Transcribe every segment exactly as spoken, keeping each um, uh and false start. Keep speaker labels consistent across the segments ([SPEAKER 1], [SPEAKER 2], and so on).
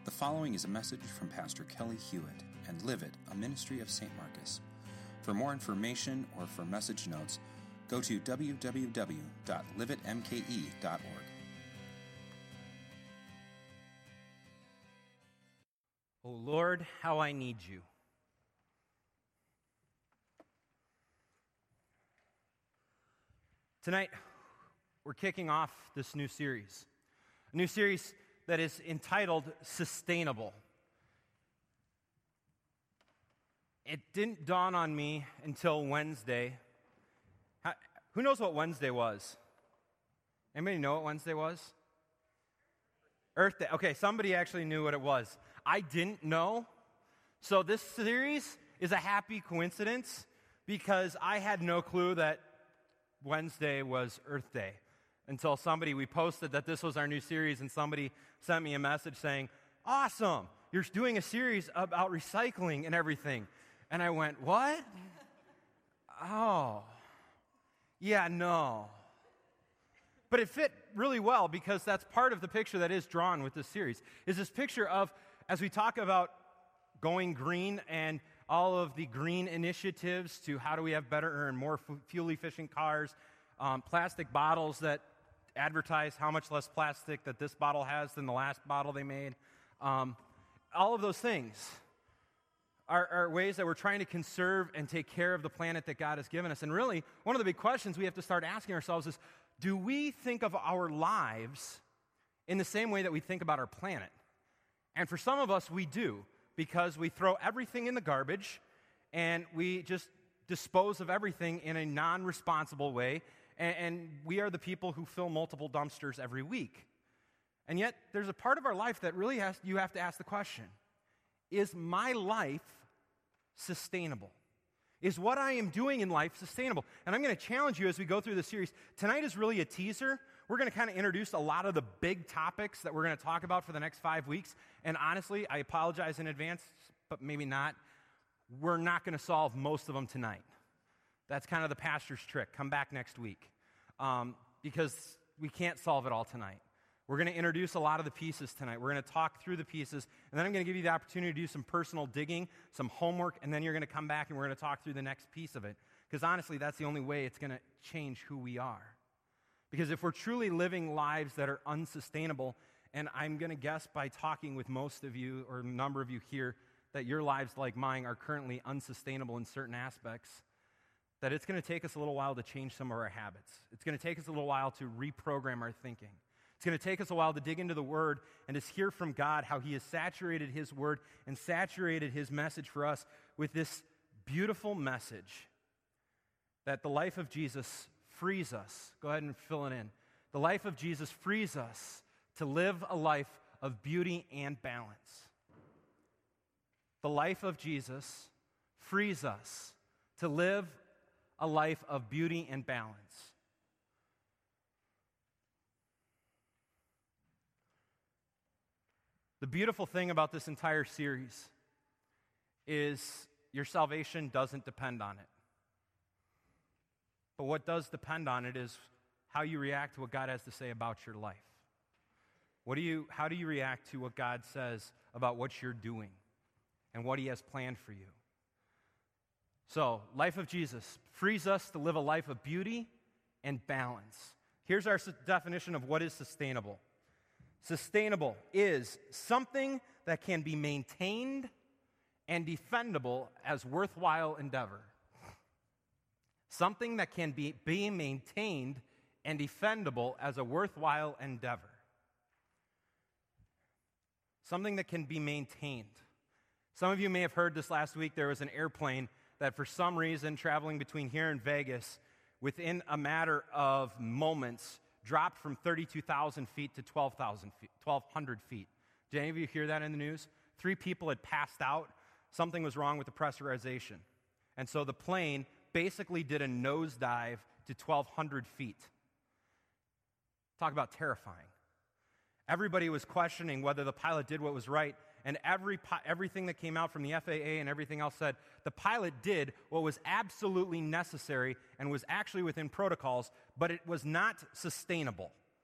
[SPEAKER 1] The following is a message from Pastor Kelly Hewitt and Live It, a ministry of Saint Marcus. For more information or for message notes, go to w w w dot live it m k e dot org.
[SPEAKER 2] Oh Lord, how I need you. Tonight, we're kicking off this new series. A new series that is entitled Sustainable. It didn't dawn on me until Wednesday. How, who knows what Wednesday was? Anybody know what Wednesday was? Earth Day. Okay, somebody actually knew what it was. I didn't know. So this series is a happy coincidence because I had no clue that Wednesday was Earth Day until somebody, we posted that this was our new series, and somebody sent me a message saying, awesome, you're doing a series about recycling and everything. And I went, what? Oh, yeah, no. But it fit really well because that's part of the picture that is drawn with this series, is this picture of, as we talk about going green and all of the green initiatives to how do we have better and more fuel-efficient cars, um, plastic bottles that advertise how much less plastic that this bottle has than the last bottle they made. Um, all of those things are, are ways that we're trying to conserve and take care of the planet that God has given us. And really, one of the big questions we have to start asking ourselves is, do we think of our lives in the same way that we think about our planet? And for some of us, we do, because we throw everything in the garbage and we just dispose of everything in a non-responsible way. And, and we are the people who fill multiple dumpsters every week. And yet, there's a part of our life that really has, you have to ask the question, is my life sustainable? Is what I am doing in life sustainable? And I'm going to challenge you as we go through this series. Tonight is really a teaser. We're going to kind of introduce a lot of the big topics that we're going to talk about for the next five weeks. And honestly, I apologize in advance, but maybe not. We're not going to solve most of them tonight. That's kind of the pastor's trick. Come back next week. Um, because we can't solve it all tonight. We're going to introduce a lot of the pieces tonight. We're going to talk through the pieces, and then I'm going to give you the opportunity to do some personal digging, some homework, and then you're going to come back and we're going to talk through the next piece of it. Because honestly, that's the only way it's going to change who we are. Because if we're truly living lives that are unsustainable, and I'm going to guess by talking with most of you, or a number of you here, that your lives, like mine, are currently unsustainable in certain aspects, that it's going to take us a little while to change some of our habits. It's going to take us a little while to reprogram our thinking. It's going to take us a while to dig into the Word and to hear from God how He has saturated His Word and saturated His message for us with this beautiful message that the life of Jesus frees us. Go ahead and fill it in. The life of Jesus frees us to live a life of beauty and balance. The life of Jesus frees us to live a life of beauty and balance. The beautiful thing about this entire series is your salvation doesn't depend on it. But what does depend on it is how you react to what God has to say about your life. What do you, how do you react to what God says about what you're doing and what He has planned for you? So, life of Jesus frees us to live a life of beauty and balance. Here's our definition of what is sustainable. Sustainable is something that can be maintained and defendable as worthwhile endeavor. Something that can be, be maintained and defendable as a worthwhile endeavor. Something that can be maintained. Some of you may have heard this last week. There was an airplane that for some reason traveling between here and Vegas within a matter of moments dropped from thirty-two thousand feet to twelve thousand feet, twelve hundred feet. Did any of you hear that in the news? Three people had passed out. Something was wrong with the pressurization. And so the plane basically did a nosedive to twelve hundred feet. Talk about terrifying. Everybody was questioning whether the pilot did what was right, and every everything that came out from the F A A and everything else said the pilot did what was absolutely necessary and was actually within protocols, but it was not sustainable.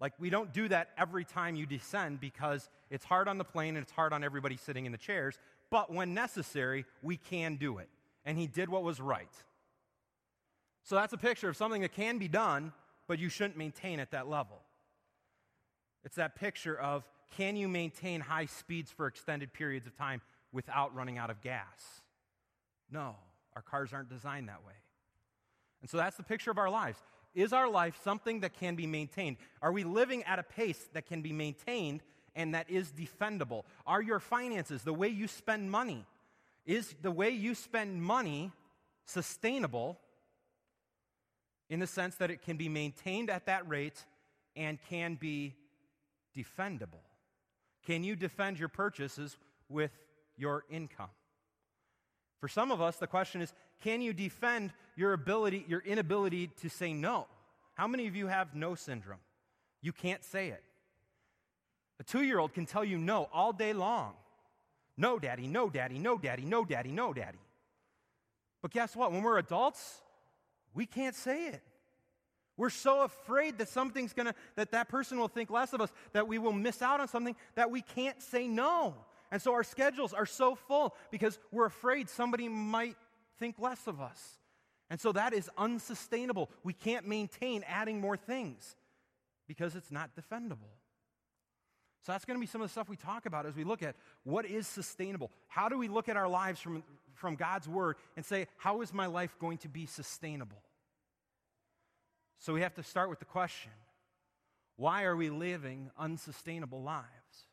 [SPEAKER 2] Like, we don't do that every time you descend because it's hard on the plane and it's hard on everybody sitting in the chairs. But when necessary, we can do it. And he did what was right. So that's a picture of something that can be done, but you shouldn't maintain at that level. It's that picture of, can you maintain high speeds for extended periods of time without running out of gas? No, our cars aren't designed that way. And so that's the picture of our lives. Is our life something that can be maintained? Are we living at a pace that can be maintained and that is defendable? Are your finances, the way you spend money, is the way you spend money sustainable in the sense that it can be maintained at that rate and can be defendable? Can you defend your purchases with your income? For some of us, the question is, can you defend your ability, your inability to say no? How many of you have no syndrome? You can't say it. A two-year-old can tell you no all day long. No, daddy, no, daddy, no, daddy, no, daddy, no, daddy. But guess what? When we're adults, we can't say it. We're so afraid that something's gonna, that that person will think less of us, that we will miss out on something, that we can't say no. And so our schedules are so full because we're afraid somebody might think less of us. And so that is unsustainable. We can't maintain adding more things because it's not defendable. So that's going to be some of the stuff we talk about as we look at what is sustainable. How do we look at our lives from, from God's Word and say, how is my life going to be sustainable? So we have to start with the question, why are we living unsustainable lives?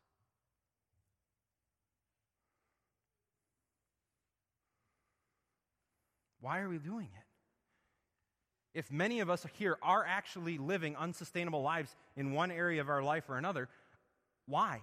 [SPEAKER 2] Why are we doing it? If many of us here are actually living unsustainable lives in one area of our life or another, why?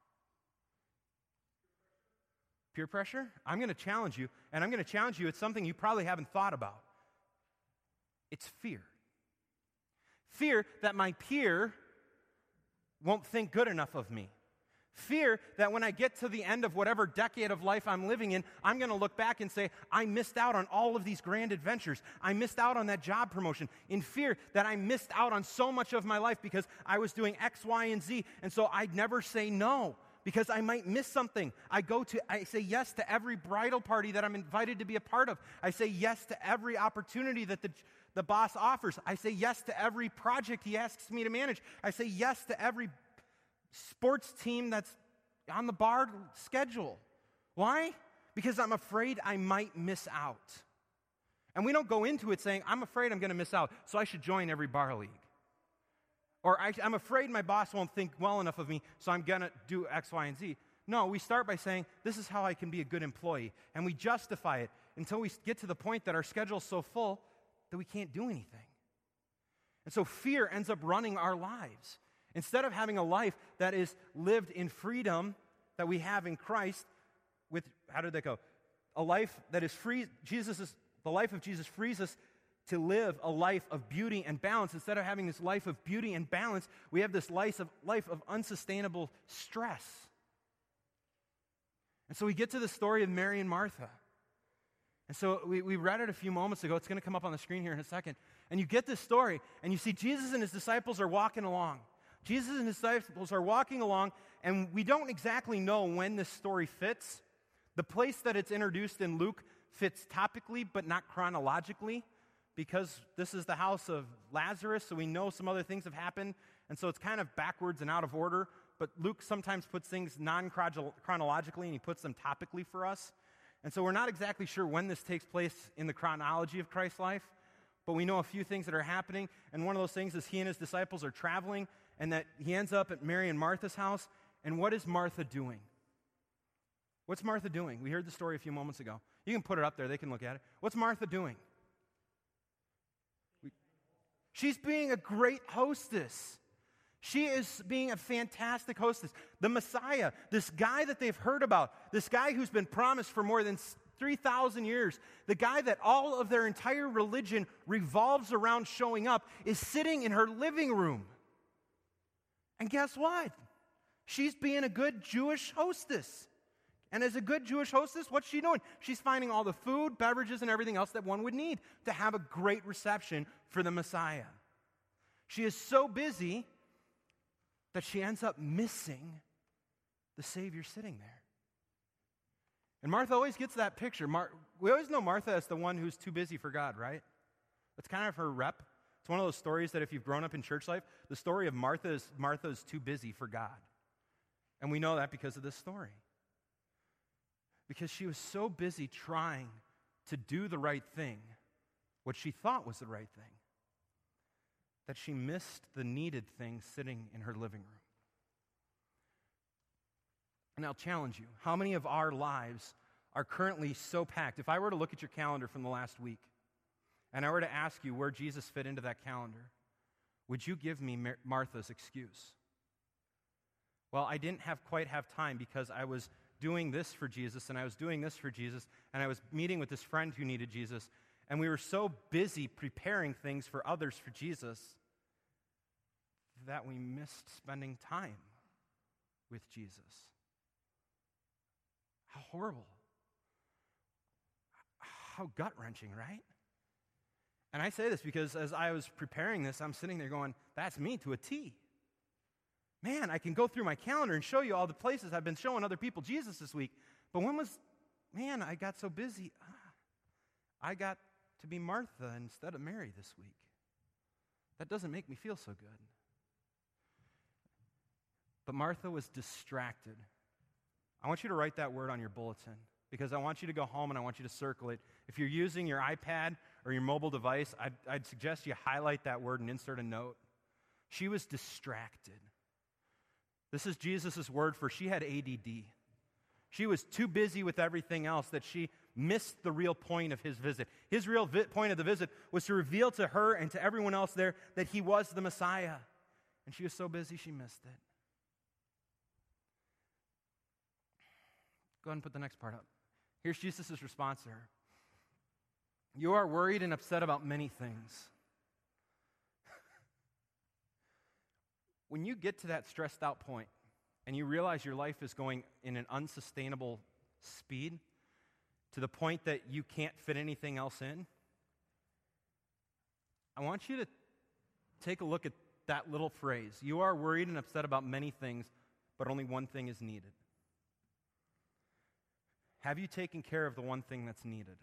[SPEAKER 2] Peer pressure? I'm going to challenge you, and I'm going to challenge you, it's something you probably haven't thought about. It's fear. Fear that my peer won't think good enough of me. Fear that when I get to the end of whatever decade of life I'm living in, I'm going to look back and say, I missed out on all of these grand adventures. I missed out on that job promotion. In fear that I missed out on so much of my life because I was doing X, Y, and Z, and so I'd never say no because I might miss something. I go to, I say yes to every bridal party that I'm invited to be a part of. I say yes to every opportunity that the the boss offers. I say yes to every project he asks me to manage. I say yes to every sports team that's on the bar schedule. Why? Because I'm afraid I might miss out. And we don't go into it saying, I'm afraid I'm going to miss out, so I should join every bar league. Or I, I'm afraid my boss won't think well enough of me, so I'm going to do X, Y, and Z. No, we start by saying, this is how I can be a good employee. And we justify it until we get to the point that our schedule's so full that we can't do anything. And so fear ends up running our lives. Instead of having a life that is lived in freedom that we have in Christ, with, how did that go? A life that is free, Jesus is, the life of Jesus frees us to live a life of beauty and balance. Instead of having this life of beauty and balance, we have this life of, life of unsustainable stress. And so we get to the story of Mary and Martha. And so we, we read it a few moments ago. It's going to come up on the screen here in a second. And you get this story, and you see Jesus and his disciples are walking along. Jesus and his disciples are walking along, and we don't exactly know when this story fits. The place that it's introduced in Luke fits topically, but not chronologically, because this is the house of Lazarus, so we know some other things have happened, and so it's kind of backwards and out of order. But Luke sometimes puts things non-chronologically, and he puts them topically for us. And so we're not exactly sure when this takes place in the chronology of Christ's life, but we know a few things that are happening. And one of those things is he and his disciples are traveling, and that he ends up at Mary and Martha's house. And what is Martha doing? What's Martha doing? We heard the story a few moments ago. You can put it up there. They can look at it. What's Martha doing? We, she's being a great hostess. She is being a fantastic hostess. The Messiah, this guy that they've heard about, this guy who's been promised for more than three thousand years, the guy that all of their entire religion revolves around showing up, is sitting in her living room. And guess what? She's being a good Jewish hostess. And as a good Jewish hostess, what's she doing? She's finding all the food, beverages, and everything else that one would need to have a great reception for the Messiah. She is so busy that she ends up missing the Savior sitting there. And Martha always gets that picture. Mar- we always know Martha as the one who's too busy for God, right? That's kind of her rep. It's one of those stories that if you've grown up in church life, the story of Martha is Martha is too busy for God. And we know that because of this story. Because she was so busy trying to do the right thing, what she thought was the right thing, that she missed the needed thing sitting in her living room. And I'll challenge you, how many of our lives are currently so packed? If I were to look at your calendar from the last week, and I were to ask you where Jesus fit into that calendar, would you give me Mar- Martha's excuse? Well, I didn't have quite have time because I was doing this for Jesus, and I was doing this for Jesus, and I was meeting with this friend who needed Jesus, and we were so busy preparing things for others for Jesus that we missed spending time with Jesus. How horrible. How gut-wrenching, right? And I say this because as I was preparing this, I'm sitting there going, that's me to a T. Man, I can go through my calendar and show you all the places I've been showing other people Jesus this week. But when was, man, I got so busy. I got to be Martha instead of Mary this week. That doesn't make me feel so good. But Martha was distracted. I want you to write that word on your bulletin because I want you to go home and I want you to circle it. If you're using your iPad or your mobile device, I'd, I'd suggest you highlight that word and insert a note. She was distracted. This is Jesus' word for she had A D D. She was too busy with everything else that she missed the real point of his visit. His real vi- point of the visit was to reveal to her and to everyone else there that he was the Messiah. And she was so busy she missed it. Go ahead and put the next part up. Here's Jesus' response to her. You are worried and upset about many things. When you get to that stressed out point and you realize your life is going in an unsustainable speed to the point that you can't fit anything else in, I want you to take a look at that little phrase. You are worried and upset about many things, but only one thing is needed. Have you taken care of the one thing that's needed?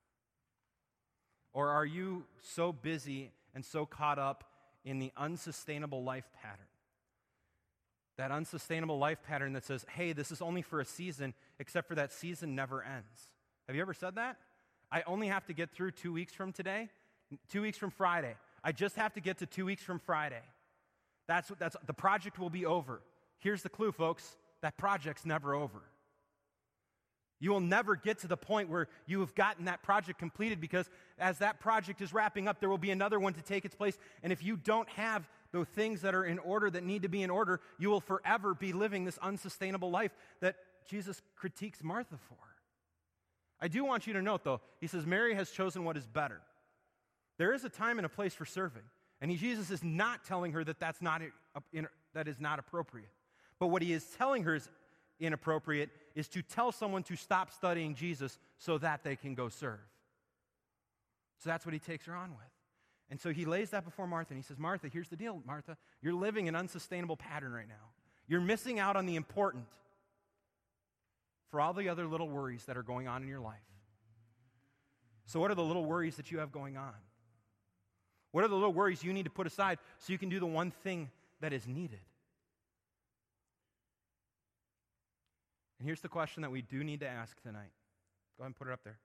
[SPEAKER 2] Or are you so busy and so caught up in the unsustainable life pattern? That unsustainable life pattern that says, hey, this is only for a season, except for that season never ends. Have you ever said that? I only have to get through two weeks from today, two weeks from Friday. I just have to get to two weeks from Friday. That's, that's the project will be over. Here's the clue, folks. That project's never over. You will never get to the point where you have gotten that project completed because as that project is wrapping up, there will be another one to take its place. And if you don't have the things that are in order that need to be in order, you will forever be living this unsustainable life that Jesus critiques Martha for. I do want you to note, though, he says, Mary has chosen what is better. There is a time and a place for serving. And he, Jesus is not telling her that that's not, that is not appropriate. But what he is telling her is inappropriate is to tell someone to stop studying Jesus so that they can go serve. So that's what he takes her on with. And so he lays that before Martha, and he says, Martha, here's the deal, Martha. You're living an unsustainable pattern right now. You're missing out on the important for all the other little worries that are going on in your life. So what are the little worries that you have going on? What are the little worries you need to put aside so you can do the one thing that is needed? And here's the question that we do need to ask tonight. Go ahead and put it up there.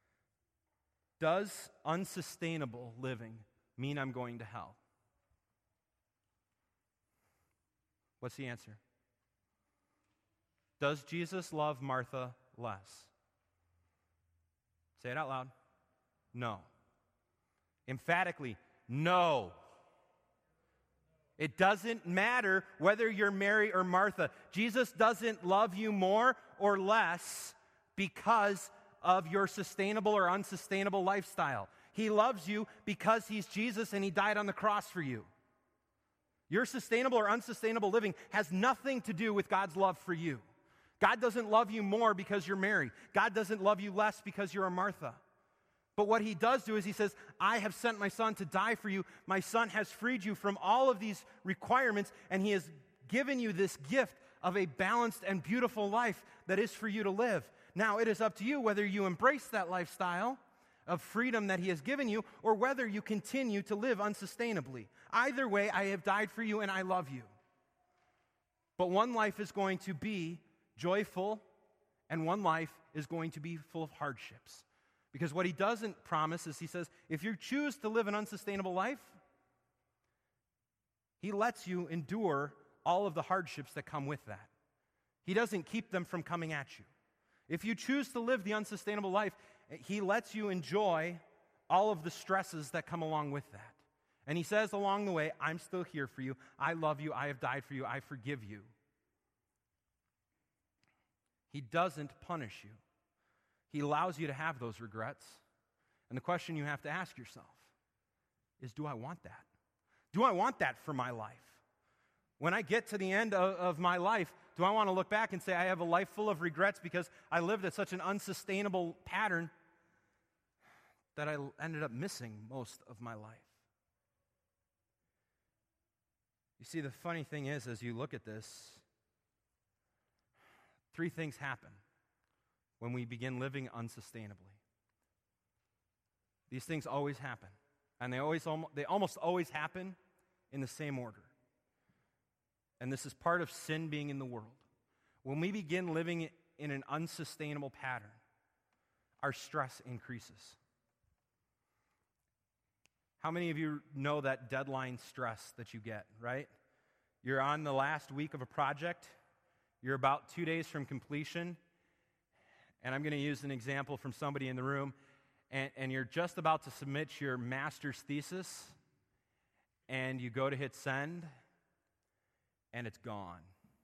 [SPEAKER 2] Does unsustainable living mean I'm going to hell? What's the answer? Does Jesus love Martha less? Say it out loud. No. Emphatically, no. It doesn't matter whether you're Mary or Martha. Jesus doesn't love you more or less because of your sustainable or unsustainable lifestyle. He loves you because he's Jesus and he died on the cross for you. Your sustainable or unsustainable living has nothing to do with God's love for you. God doesn't love you more because you're Mary. God doesn't love you less because you're a Martha. But what he does do is he says, I have sent my son to die for you. My son has freed you from all of these requirements, and he has given you this gift of a balanced and beautiful life that is for you to live. Now, it is up to you whether you embrace that lifestyle of freedom that he has given you or whether you continue to live unsustainably. Either way, I have died for you and I love you. But one life is going to be joyful and one life is going to be full of hardships. Because what he doesn't promise is he says, if you choose to live an unsustainable life, he lets you endure all of the hardships that come with that. He doesn't keep them from coming at you. If you choose to live the unsustainable life, he lets you enjoy all of the stresses that come along with that. And he says along the way, I'm still here for you. I love you. I have died for you. I forgive you. He doesn't punish you. He allows you to have those regrets. And the question you have to ask yourself is, do I want that? Do I want that for my life? When I get to the end of, of my life, do I want to look back and say I have a life full of regrets because I lived at such an unsustainable pattern that I ended up missing most of my life? You see, the funny thing is, as you look at this, three things happen when we begin living unsustainably. These things always happen, and they always they almost always happen in the same order. And this is part of sin being in the world. When we begin living in an unsustainable pattern, our stress increases. How many of you know that deadline stress that you get, right? You're on the last week of a project. You're about two days from completion. And I'm going to use an example from somebody in the room. And, and you're just about to submit your master's thesis. And you go to hit send. And it's gone.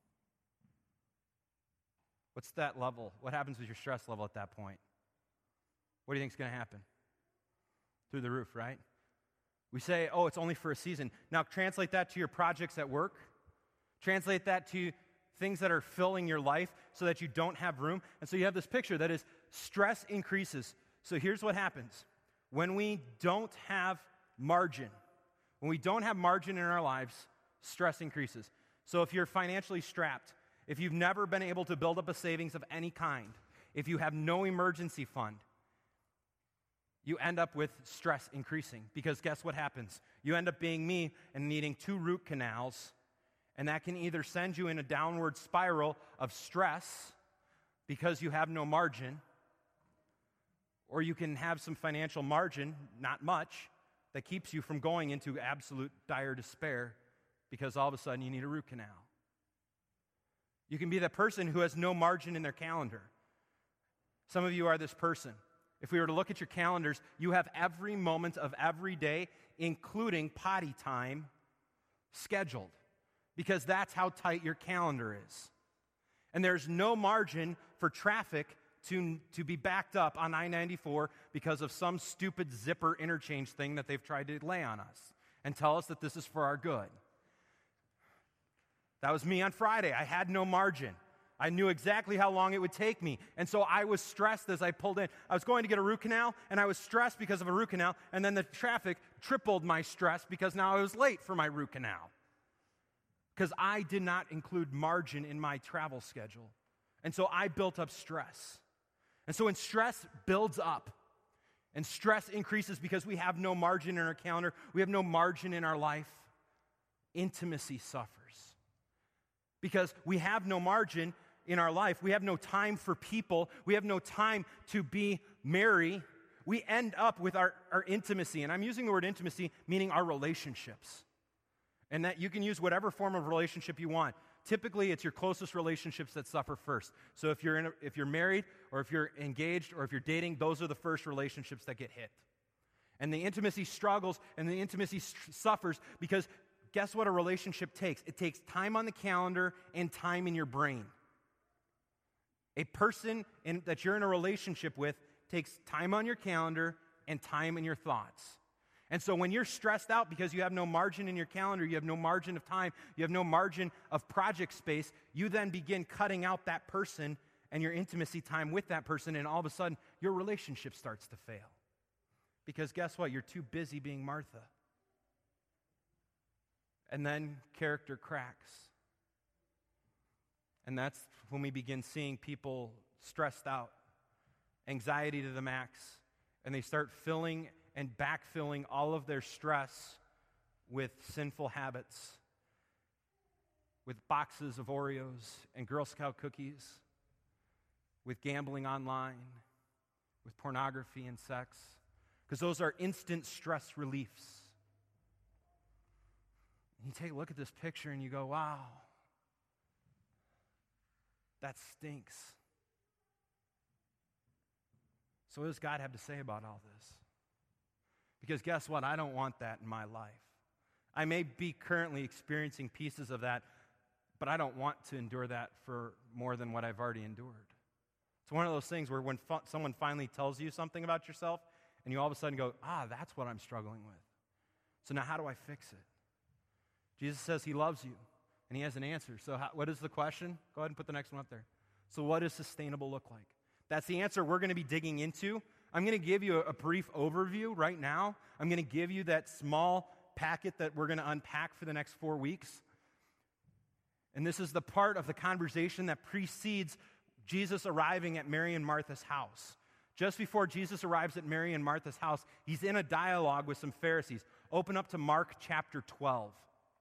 [SPEAKER 2] What's that level? What happens with your stress level at that point? What do you think is going to happen? Through the roof, right? We say, oh, it's only for a season. Now translate that to your projects at work. Translate that to things that are filling your life so that you don't have room. And so you have this picture that is stress increases. So here's what happens. When we don't have margin, when we don't have margin in our lives, stress increases. So if you're financially strapped, if you've never been able to build up a savings of any kind, if you have no emergency fund, you end up with stress increasing. Because guess what happens? You end up being me and needing two root canals, and that can either send you in a downward spiral of stress because you have no margin, or you can have some financial margin, not much, that keeps you from going into absolute dire despair because all of a sudden you need a root canal. You can be that person who has no margin in their calendar. Some of you are this person. If we were to look at your calendars, you have every moment of every day, including potty time, scheduled, because that's how tight your calendar is. And there's no margin for traffic to, to be backed up on I ninety-four because of some stupid zipper interchange thing that they've tried to lay on us and tell us that this is for our good. That was me on Friday. I had no margin. I knew exactly how long it would take me. And so I was stressed as I pulled in. I was going to get a root canal, and I was stressed because of a root canal, and then the traffic tripled my stress because now I was late for my root canal. Because I did not include margin in my travel schedule. And so I built up stress. And so when stress builds up, and stress increases because we have no margin in our calendar, we have no margin in our life, intimacy suffers. Because we have no margin in our life. We have no time for people. We have no time to be merry. We end up with our, our intimacy. And I'm using the word intimacy, meaning our relationships. And that you can use whatever form of relationship you want. Typically, it's your closest relationships that suffer first. So if you're, in a, if you're married, or if you're engaged, or if you're dating, those are the first relationships that get hit. And the intimacy struggles, and the intimacy st- suffers because guess what a relationship takes? It takes time on the calendar and time in your brain. A person in, that you're in a relationship with takes time on your calendar and time in your thoughts. And so when you're stressed out because you have no margin in your calendar, you have no margin of time, you have no margin of project space, you then begin cutting out that person and your intimacy time with that person, and all of a sudden your relationship starts to fail. Because guess what? You're too busy being Martha. And then character cracks. And that's when we begin seeing people stressed out, anxiety to the max, and they start filling and backfilling all of their stress with sinful habits, with boxes of Oreos and Girl Scout cookies, with gambling online, with pornography and sex, because those are instant stress reliefs. And you take a look at this picture and you go, wow, that stinks. So what does God have to say about all this? Because guess what? I don't want that in my life. I may be currently experiencing pieces of that, but I don't want to endure that for more than what I've already endured. It's one of those things where when fu- someone finally tells you something about yourself, and you all of a sudden go, ah, that's what I'm struggling with. So now how do I fix it? Jesus says he loves you, and he has an answer. So how, what is the question? Go ahead and put the next one up there. So what does sustainable look like? That's the answer we're going to be digging into. I'm going to give you a, a brief overview right now. I'm going to give you that small packet that we're going to unpack for the next four weeks. And this is the part of the conversation that precedes Jesus arriving at Mary and Martha's house. Just before Jesus arrives at Mary and Martha's house, he's in a dialogue with some Pharisees. Open up to Mark chapter twelve.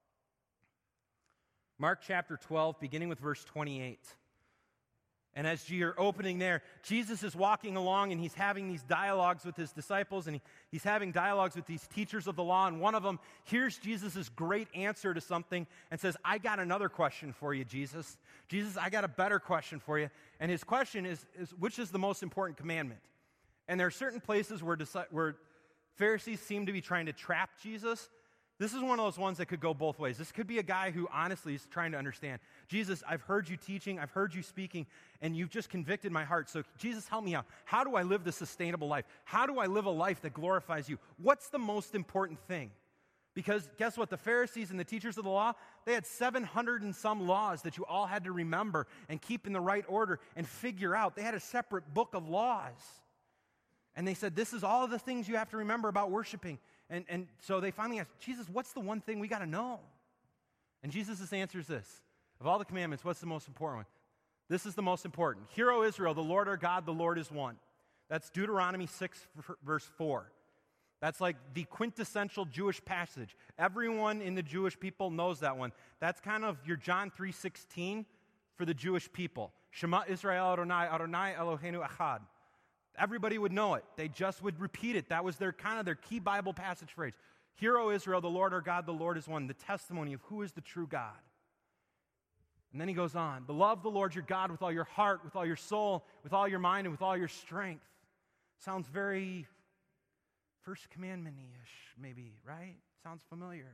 [SPEAKER 2] Mark chapter twelve, beginning with verse twenty-eight. And as you're opening there, Jesus is walking along and he's having these dialogues with his disciples, and he, he's having dialogues with these teachers of the law, and one of them hears Jesus' great answer to something and says, I got another question for you, Jesus. Jesus, I got a better question for you. And his question is, is which is the most important commandment? And there are certain places where, where Pharisees seem to be trying to trap Jesus. This is one of those ones that could go both ways. This could be a guy who honestly is trying to understand. Jesus, I've heard you teaching, I've heard you speaking, and you've just convicted my heart. So Jesus, help me out. How do I live the sustainable life? How do I live a life that glorifies you? What's the most important thing? Because guess what? The Pharisees and the teachers of the law, they had seven hundred and some laws that you all had to remember and keep in the right order and figure out. They had a separate book of laws. And they said, this is all of the things you have to remember about worshiping. And, and so they finally asked, Jesus, what's the one thing we got to know? And Jesus' answer is this. Of all the commandments, what's the most important one? This is the most important. Hear, O Israel, the Lord our God, the Lord is one. That's Deuteronomy six, verse four. That's like the quintessential Jewish passage. Everyone in the Jewish people knows that one. That's kind of your John three sixteen for the Jewish people. Shema Israel Adonai, Adonai Eloheinu Echad. Everybody would know it. They just would repeat it. That was their kind of their key Bible passage phrase. Hear, O Israel, the Lord our God, the Lord is one. The testimony of who is the true God. And then he goes on. Love the Lord your God with all your heart, with all your soul, with all your mind, and with all your strength. Sounds very First Commandment-ish, maybe, right? Sounds familiar.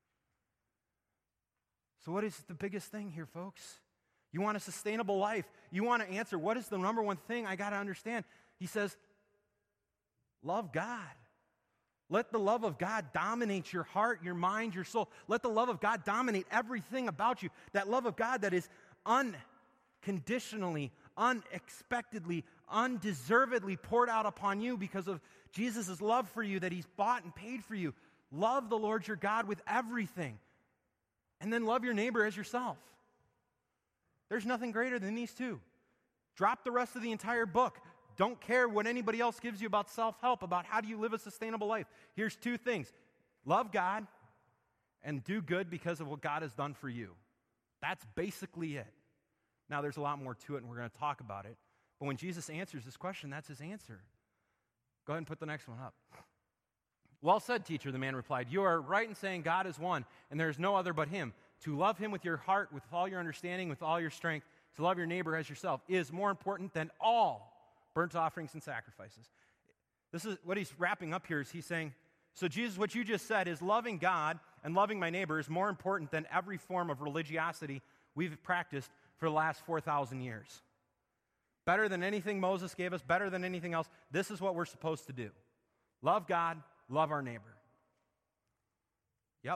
[SPEAKER 2] So what is the biggest thing here, folks? You want a sustainable life. You want to answer, what is the number one thing I got to understand? He says, love God. Let the love of God dominate your heart, your mind, your soul. Let the love of God dominate everything about you. That love of God that is unconditionally, unexpectedly, undeservedly poured out upon you because of Jesus' love for you that he's bought and paid for you. Love the Lord your God with everything. And then love your neighbor as yourself. There's nothing greater than these two. Drop the rest of the entire book. Don't care what anybody else gives you about self-help, about how do you live a sustainable life. Here's two things. Love God and do good because of what God has done for you. That's basically it. Now, there's a lot more to it, and we're going to talk about it. But when Jesus answers this question, that's his answer. Go ahead and put the next one up. Well said, teacher, the man replied. You are right in saying God is one, and there is no other but him. To love him with your heart, with all your understanding, with all your strength, to love your neighbor as yourself is more important than all burnt offerings and sacrifices. This is what he's wrapping up here is he's saying, so Jesus, what you just said is loving God and loving my neighbor is more important than every form of religiosity we've practiced for the last four thousand years. Better than anything Moses gave us, better than anything else, this is what we're supposed to do. Love God, love our neighbor. Yep.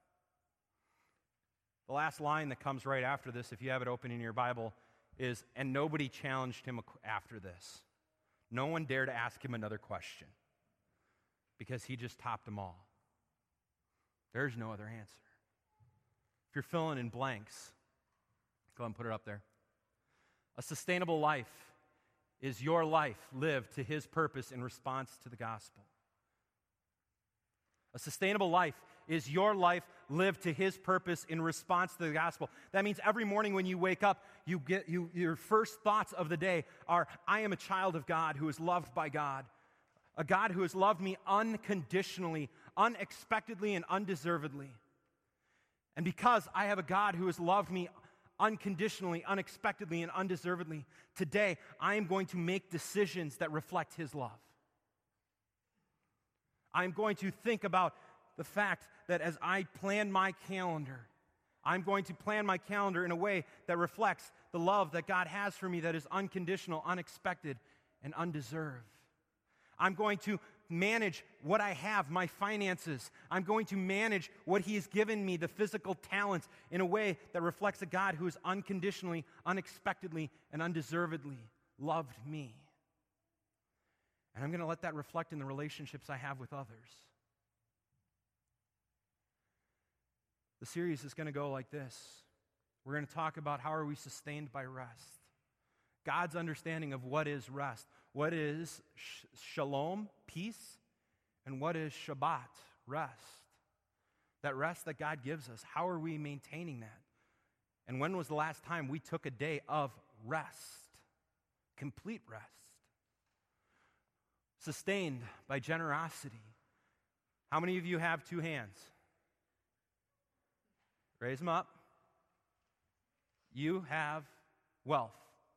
[SPEAKER 2] The last line that comes right after this, if you have it open in your Bible, is, and nobody challenged him after this. No one dared to ask him another question because he just topped them all. There's no other answer. If you're filling in blanks, go ahead and put it up there. A sustainable life is your life lived to His purpose in response to the gospel. A sustainable life is your life lived to His purpose in response to the gospel. That means every morning when you wake up, you get you, your first thoughts of the day are, I am a child of God who is loved by God. A God who has loved me unconditionally, unexpectedly, and undeservedly. And because I have a God who has loved me unconditionally, unexpectedly, and undeservedly, today I am going to make decisions that reflect His love. I'm going to think about the fact that as I plan my calendar, I'm going to plan my calendar in a way that reflects the love that God has for me that is unconditional, unexpected, and undeserved. I'm going to manage what I have, my finances. I'm going to manage what He has given me, the physical talents, in a way that reflects a God who has unconditionally, unexpectedly, and undeservedly loved me. And I'm going to let that reflect in the relationships I have with others. The series is going to go like this. We're going to talk about how are we sustained by rest. God's understanding of what is rest. What is sh- shalom, peace, and what is Shabbat, rest. That rest that God gives us. How are we maintaining that? And when was the last time we took a day of rest? Complete rest. Sustained by generosity. How many of you have two hands? Raise them up. You have wealth.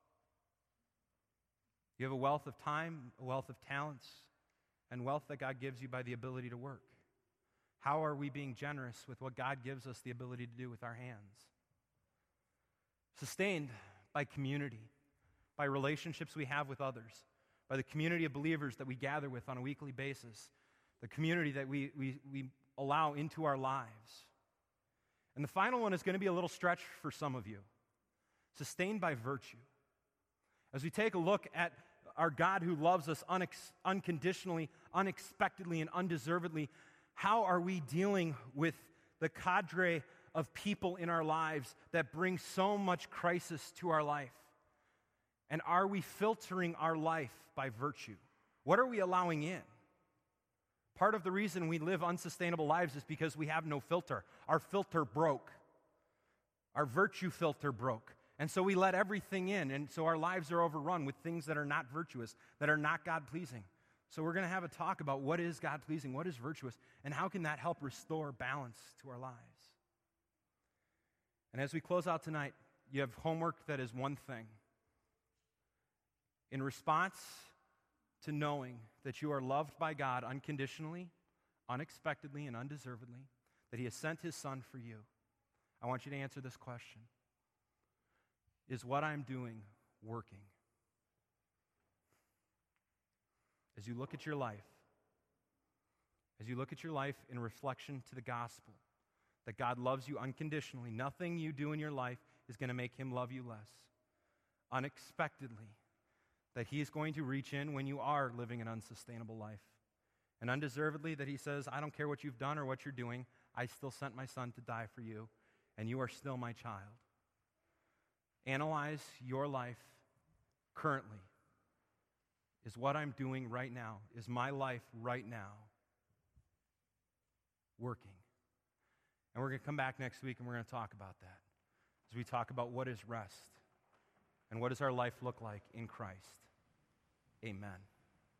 [SPEAKER 2] You have a wealth of time, a wealth of talents, and wealth that God gives you by the ability to work. How are we being generous with what God gives us the ability to do with our hands? Sustained by community, by relationships we have with others, by the community of believers that we gather with on a weekly basis, the community that we, we, we allow into our lives. And the final one is going to be a little stretch for some of you. Sustained by virtue. As we take a look at our God who loves us unex- unconditionally, unexpectedly, and undeservedly, how are we dealing with the cadre of people in our lives that bring so much crisis to our life? And are we filtering our life by virtue? What are we allowing in? Part of the reason we live unsustainable lives is because we have no filter. Our filter broke. Our virtue filter broke. And so we let everything in, and so our lives are overrun with things that are not virtuous, that are not God-pleasing. So we're going to have a talk about what is God-pleasing, what is virtuous, and how can that help restore balance to our lives. And as we close out tonight, you have homework that is one thing. In response to knowing that you are loved by God unconditionally, unexpectedly, and undeservedly, that He has sent His Son for you, I want you to answer this question. Is what I'm doing working? As you look at your life, as you look at your life in reflection to the gospel, that God loves you unconditionally, nothing you do in your life is going to make Him love you less. Unexpectedly, that He is going to reach in when you are living an unsustainable life. And undeservedly, that He says, I don't care what you've done or what you're doing, I still sent my Son to die for you, and you are still my child. Analyze your life currently. Is what I'm doing right now, is my life right now working? And we're going to come back next week and we're going to talk about that as we talk about what is rest and what does our life look like in Christ. Amen.